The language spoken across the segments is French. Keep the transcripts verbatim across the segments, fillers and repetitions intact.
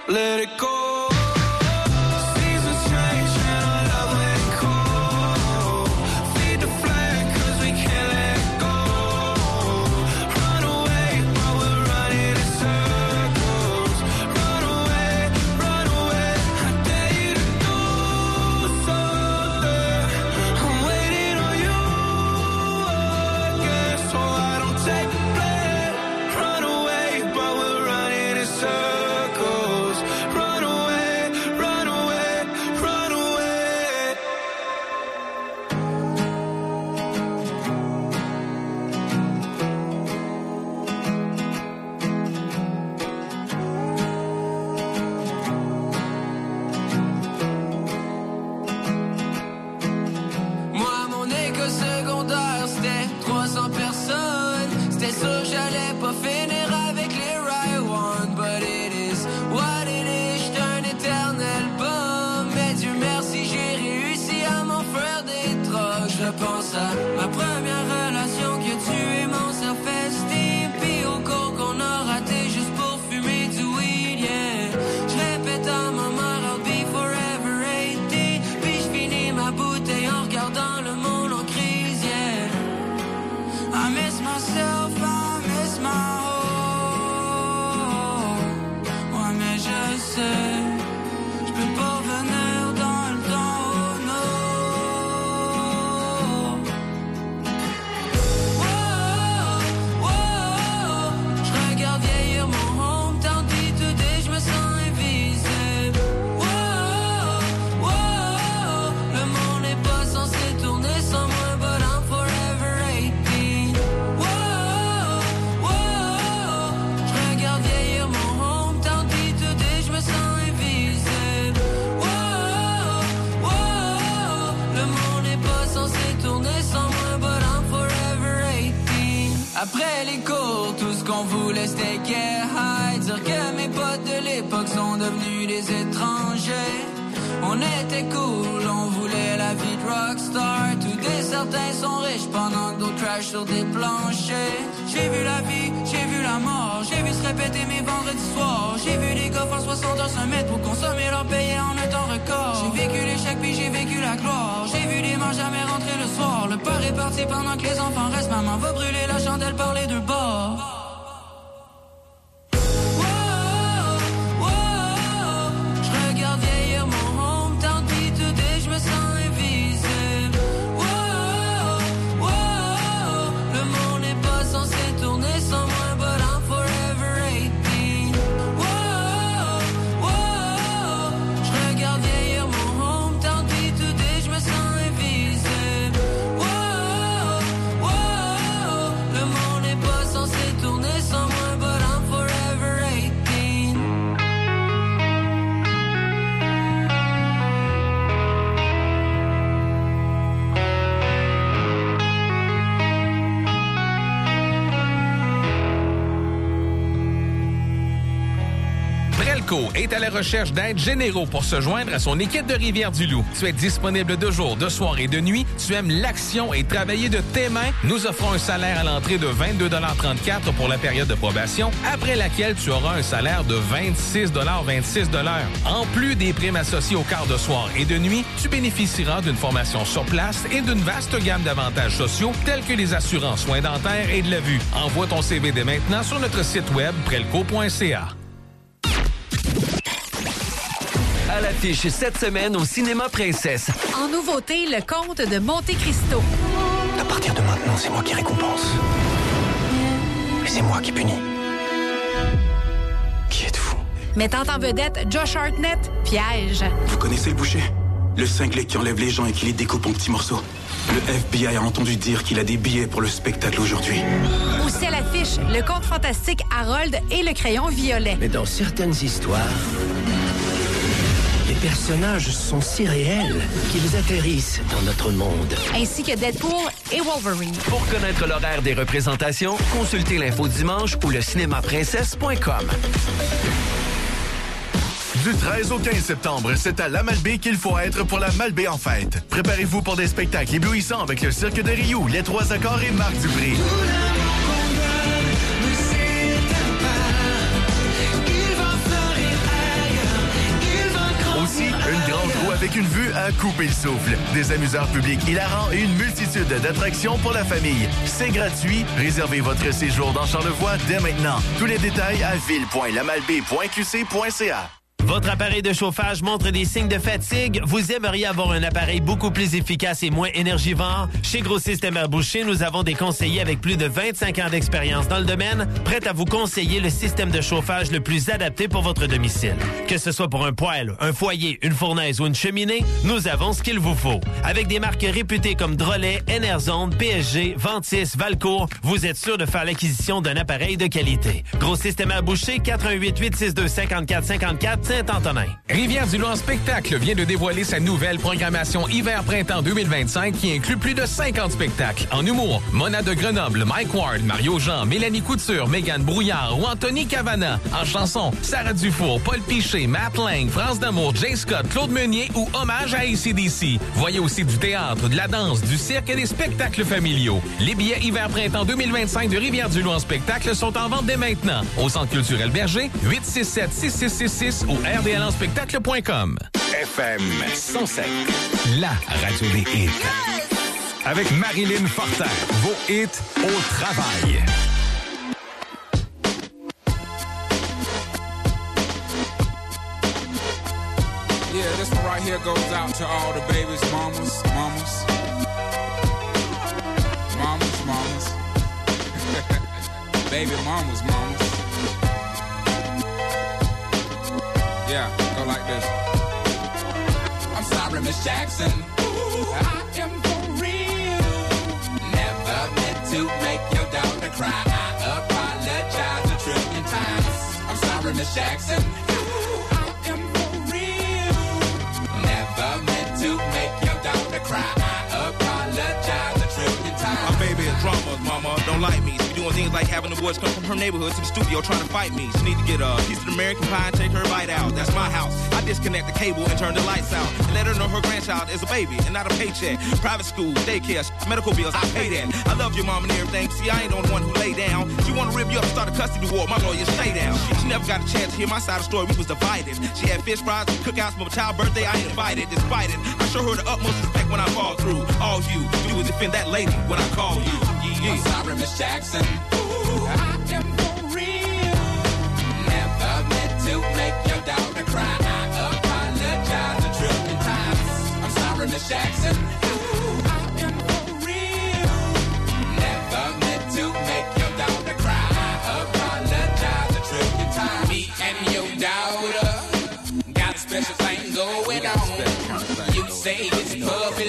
let it go. Ma première relation qui a tué mon self-esteem, puis au cours qu'on a raté juste pour fumer du weed, yeah. Je répète à ma mère I'll be forever eighteen, puis je finis ma bouteille en regardant le monde en crise, yeah. I miss myself, I miss my home. Ouais mais je sais, je peux pas venir dans le temps. Après les cours, tout ce qu'on voulait c'était get high. Dire que mes potes de l'époque sont devenus des étrangers. On était cool, on voulait la vie de rockstar. Tous des certains sont riches pendant que d'autres crashent sur des planchers. J'ai vu la vie, j'ai vu la mort, j'ai vu se répéter mes vendredis soirs. J'ai vu des gars faire soixante heures semaine pour consommer leur payer en un temps record. J'ai vécu l'échec puis j'ai vécu la gloire. J'ai vu des manches jamais rentrer le soir. Le père est parti pendant que les enfants restent. Maman va brûler la chandelle par les deux bords. Est à la recherche d'aides généraux pour se joindre à son équipe de Rivière-du-Loup. Tu es disponible de jour, de soir et de nuit. Tu aimes l'action et travailler de tes mains. Nous offrons un salaire à l'entrée de vingt-deux trente-quatre pour la période de probation, après laquelle tu auras un salaire de vingt-six vingt-six. En plus des primes associées au quart de soir et de nuit, tu bénéficieras d'une formation sur place et d'une vaste gamme d'avantages sociaux tels que les assurances, soins dentaires et de la vue. Envoie ton C V dès maintenant sur notre site web prelco point c a. À l'affiche cette semaine au Cinéma Princesse. En nouveauté, le Comte de Monte Cristo. À partir de maintenant, c'est moi qui récompense. Et c'est moi qui punis. Qui êtes-vous? Mettant en vedette Josh Hartnett, Piège. Vous connaissez le boucher? Le cinglé qui enlève les gens et qui les découpe en petits morceaux. Le F B I a entendu dire qu'il a des billets pour le spectacle aujourd'hui. Aussi à l'affiche, le conte fantastique Harold et le crayon violet. Mais dans certaines histoires, les personnages sont si réels qu'ils atterrissent dans notre monde. Ainsi que Deadpool et Wolverine. Pour connaître l'horaire des représentations, consultez l'info dimanche ou le cinéma princesse point com. Du treize au quinze septembre, c'est à la Malbaie qu'il faut être pour la Malbaie en fête. Préparez-vous pour des spectacles éblouissants avec le Cirque de Rioux, Les Trois Accords et Marc Dupré. avec une vue à couper le souffle, des amuseurs publics hilarants et une multitude d'attractions pour la famille. C'est gratuit. Réservez votre séjour dans Charlevoix dès maintenant. Tous les détails à ville point la malbaie point q c point c a. Votre appareil de chauffage montre des signes de fatigue? Vous aimeriez avoir un appareil beaucoup plus efficace et moins énergivore? Chez Gros Système à Boucher, nous avons des conseillers avec plus de vingt-cinq ans d'expérience dans le domaine, prêts à vous conseiller le système de chauffage le plus adapté pour votre domicile. Que ce soit pour un poêle, un foyer, une fournaise ou une cheminée, nous avons ce qu'il vous faut. Avec des marques réputées comme Drolet, Enerzone, P S G, Ventis, Valcourt, vous êtes sûr de faire l'acquisition d'un appareil de qualité. Gros Système à Boucher, quatre un huit, huit six deux, cinq quatre cinq quatre, Saint-Antonin. Rivière-du-Loup en spectacle vient de dévoiler sa nouvelle programmation hiver-printemps deux mille vingt-cinq qui inclut plus de cinquante spectacles. En humour, Mona de Grenoble, Mike Ward, Mario Jean, Mélanie Couture, Mégane Brouillard ou Anthony Cavana. En chanson, Sarah Dufour, Paul Piché, Matt Lang, France d'Amour, Jay Scott, Claude Meunier ou Hommage à A C D C. Voyez aussi du théâtre, de la danse, du cirque et des spectacles familiaux. Les billets hiver-printemps deux mille vingt-cinq de Rivière-du-Loup en spectacle sont en vente dès maintenant. Au Centre culturel Berger, huit six sept, six six six six ou r d l en spectacle point com. F M cent sept, la radio des hits. Avec Marilyn Fortin, vos hits au travail. Yeah, this one right here goes out to all the babies, mamas, mamas. Mamas, mamas. Baby mamas, mamas. Yeah, go like this. I'm sorry, Miss Jackson. Ooh, I am for real. Never meant to make your daughter cry. I apologize a trillion times. I'm sorry, Miss Jackson. Ooh, I am for real. Never meant to make your daughter cry. I apologize a trillion times. My baby is drama, mama. Don't like me. She doing things like having the boys come from her neighborhood to the studio trying to fight me. She need to get a piece of American pie and take her bite out. That's my house. I disconnect the cable and turn the lights out. And let her know her grandchild is a baby and not a paycheck. Private school, daycare, medical bills, I pay that. I love your mom and everything. See, I ain't the only one who lay down. She wanna rip you up and start a custody war. My lawyer, stay down. She, she never got a chance to hear my side of the story. We was divided. She had fish fries and cookouts for my child's birthday. I ain't invited. Despite it, I show her the utmost respect when I fall through. All you, you would defend that lady when I call you. Yeah. I'm sorry, Miss Jackson. Ooh, I am for real. Never meant to make your daughter cry. I apologize a trillion times. I'm sorry, Miss Jackson. Ooh, I am for real. Never meant to make your daughter cry. I apologize a trillion times. Me and your daughter got a special thing going on. You say it's puppy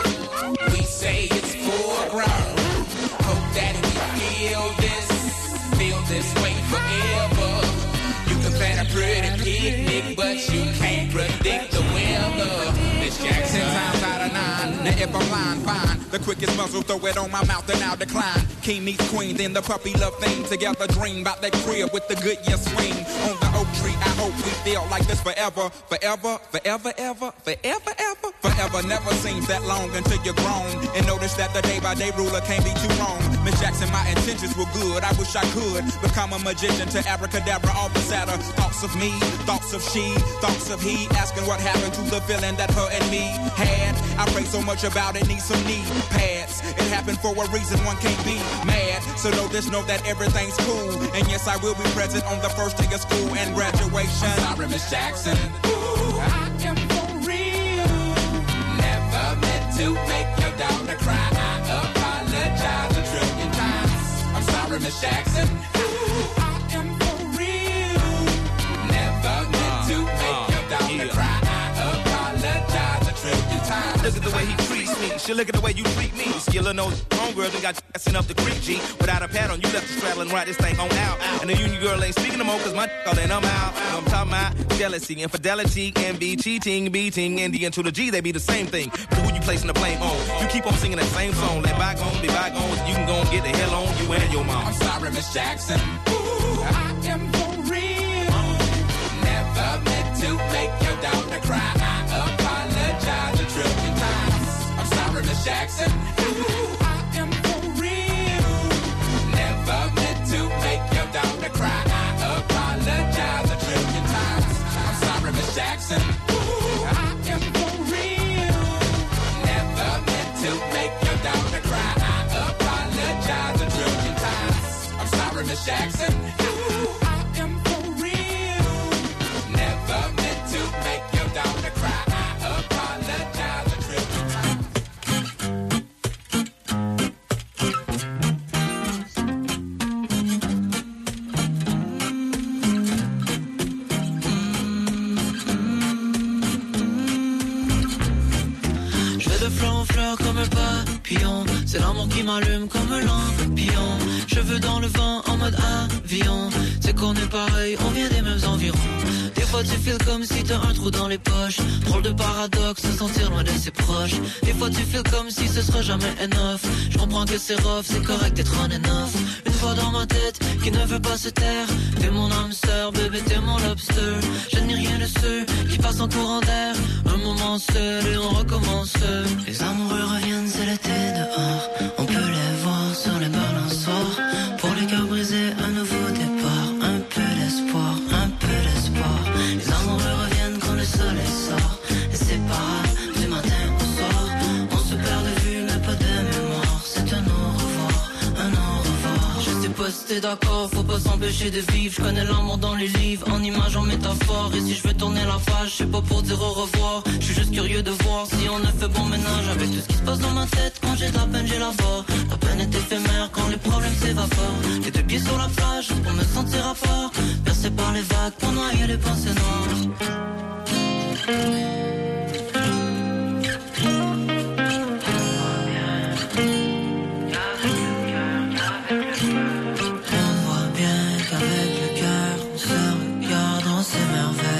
love. We say it's foreground. Hope that we feel this, feel this way forever. You can plan a pretty picnic, but you can't predict the weather. Miss Jackson, times out of nine. Now if I'm lying, fine. The quickest muzzle, throw it on my mouth and I'll decline. King meets queen, then the puppy love thing. Together dream about that crib with the good year swing. On the oak tree, I hope we feel like this forever. Forever, forever, ever, forever, ever. Forever never seems that long until you're grown. And notice that the day by day ruler can't be too wrong. Miss Jackson, my intentions were good. I wish I could become a magician to abracadabra all the sadder. Thoughts of me, thoughts of she, thoughts of he. Asking what happened to the feeling that her and me had. I pray so much about it, need some knee pads. It happened for a reason, one can't be mad. So know this, know that everything's cool. And yes, I will be present on the first day of school and graduation. I'm sorry, Miss Jackson. Ooh, I am for real. Never meant to make your daughter cry. I apologize a trillion times. I'm sorry, Miss Jackson. Ooh, I am for real. Never meant to make your daughter cry. I apologize a trillion times. Look at the way he treats me. She look at the way you treat me. Skillin' those homegirls and got you sent up the creek, G. Without a pad on, you left the straddle and ride this thing on out. And the union girl ain't speaking no more, cause my all in, I'm out. I'm talking about jealousy, infidelity, envy, cheating, beating, and the N to the G, they be the same thing. But who you placing the blame on? You keep on singing that same song. Let bygones be bygones. You can go and get the hell on you and your mom. I'm sorry, Miss Jackson. Ooh, I am for real. Never meant to make your daughter cry. I apologize a trillion times. I'm sorry, Miss Jackson. Ooh, I am for real. Never meant to make your daughter cry. I apologize a trillion times. I'm sorry, Miss Jackson. Ooh, I am for real. Jackson. Ooh, I am for real. Never meant to make your daughter cry. I apologize a trillion times. Je vais de fleur en fleur comme un papillon. C'est l'amour qui m'allume comme un lampion. Cheveux dans le vent en mode avion. C'est qu'on est pareil, on vient des mêmes environs. Des fois tu feels comme si t'as un trou dans les poches. Drôle de paradoxe, se sentir loin de ses proches. Des fois tu feels comme si ce sera jamais enough. Je comprends que c'est rough, c'est correct d'être on and off. Une voix dans ma tête qui ne veut pas se taire. T'es mon hamster, bébé t'es mon lobster. Je n'ai rien de ceux qui passent en courant d'air. Un moment seul et on recommence. Les amoureux reviennent, c'est l'été dehors. On peut les voir sur les balançoires. Pour les cœurs brisés, un nouveau départ. Un peu d'espoir, un peu d'espoir. Les amoureux reviennent quand le soleil sort. Et c'est pas grave, du matin au soir. On se perd de vue, mais pas de mémoire. C'est un au revoir, un au revoir. Je sais pas si t'es d'accord, faut pas s'empêcher de vivre. Je connais l'amour dans les livres, en images, en métaphore. Et si je veux tourner la page, c'est pas pour dire au revoir. Je suis juste curieux de voir si on a fait bon ménage avec tout ce qui se passe dans ma tête. Quand j'ai de la peine, j'ai la voix. La peine est éphémère quand les problèmes s'évaporent. Les deux pieds sur la plage pour me sentir à part. Percé par les vagues pour noyer les pensées noires. On voit bien qu'avec le cœur on se regarde, on s'émerveille.